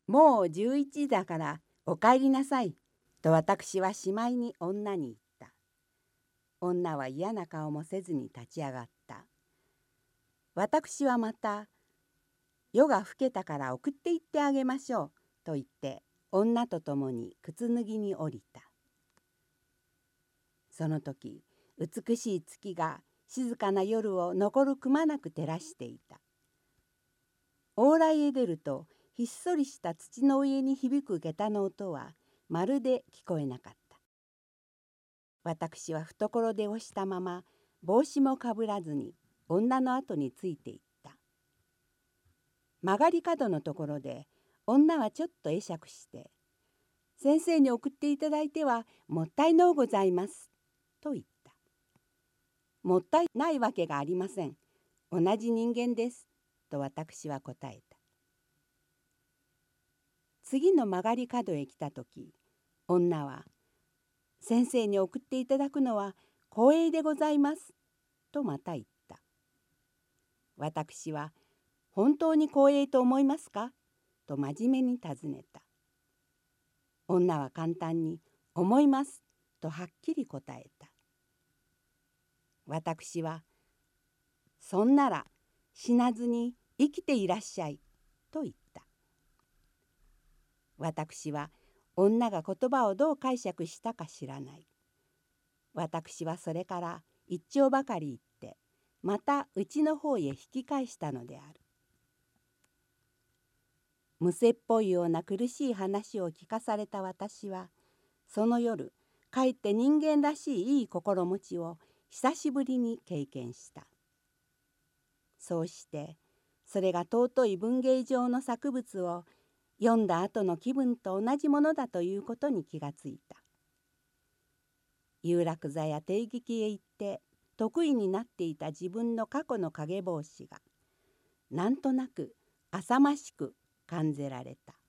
もう11時だからお帰りなさい」と私はしまいに女に言った。女は嫌な顔もせずに立ち上がった。私はまた「夜が更けたから送って行ってあげましょう」と言って女と共に靴脱ぎに降りた。その時美しい月が静かな夜を残るくまなく照らしていた。往来へ出るとひっそりした土の上に響く下駄の音はまるで聞こえなかった。私は懐で押したまま帽子もかぶらずに女の後についていった。曲がり角のところで女はちょっと会釈して「先生に送っていただいてはもったいのうございます」と言った。もったいないわけがありません。同じ人間です。と私は答えた。次の曲がり角へ来た時、女は「先生に送っていただくのは光栄でございます。」とまた言った。私は「本当に光栄と思いますか？」と真面目に尋ねた。女は簡単に「思います」とはっきり答えた。私は「そんなら死なずに生きていらっしゃい」と言った。私は女が言葉をどう解釈したか知らない。私はそれから一丁ばかり言ってまたうちの方へ引き返したのである。むせっぽいような苦しい話を聞かされた私はその夜かえって人間らしいいい心持ちを久しぶりに経験した。そうしてそれが尊い文芸上の作物を読んだ後の気分と同じものだということに気がついた。有楽座や帝劇へ行って得意になっていた自分の過去の影帽子がなんとなく浅ましく感じられた。